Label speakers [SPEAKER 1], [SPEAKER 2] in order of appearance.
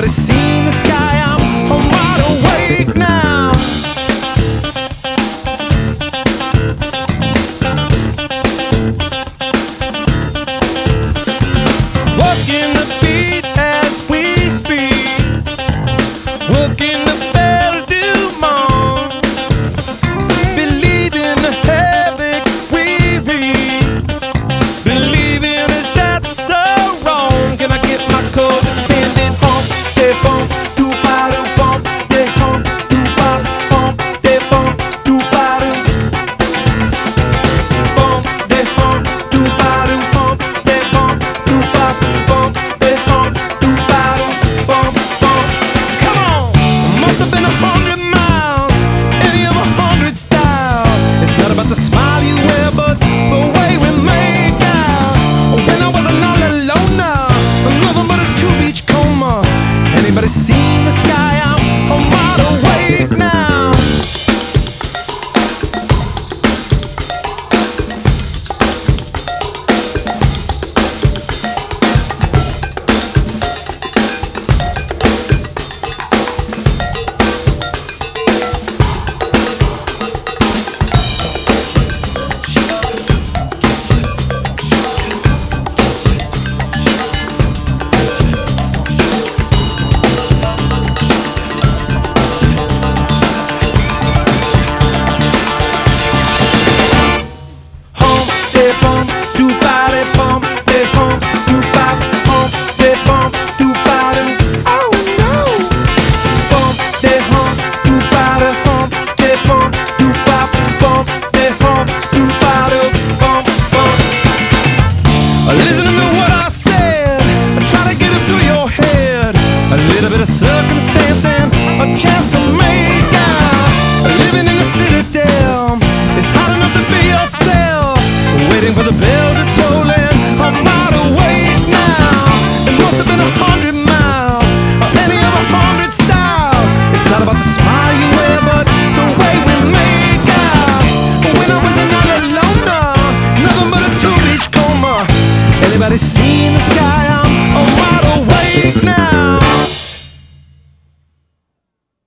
[SPEAKER 1] Anybody seen the sky? I'm wide awake now. Working the beat as we speak, working the bell du monde, believing the havoc we read, believing is that so wrong. Can I get my code extended? Home, they bump, do bottom, bump, they home, do bop, bump, they bump, do bottom, bump, they home, do bottom, bump, they bump, do bop, bump, they home, do bottom, bump, bump. Come on, must have been 100 miles, any of 100 styles. It's not about the smile you wear, but the way we make out. When I wasn't all alone now, nothing but a 2-beach coma. Anybody seen the sky? I'm wide awake now. They bump, do body bump, they bump, do bop, bump, they bump, do body. Oh no! Bump, they hump, do body hump, they bump, do bop, bump, they hump, do body, bump, bump. Listen to me what I said, try to get it through your head. A little bit of circumstance and a chance to make out. Living in the citadel, it's hard enough to be yourself. Waiting for the bell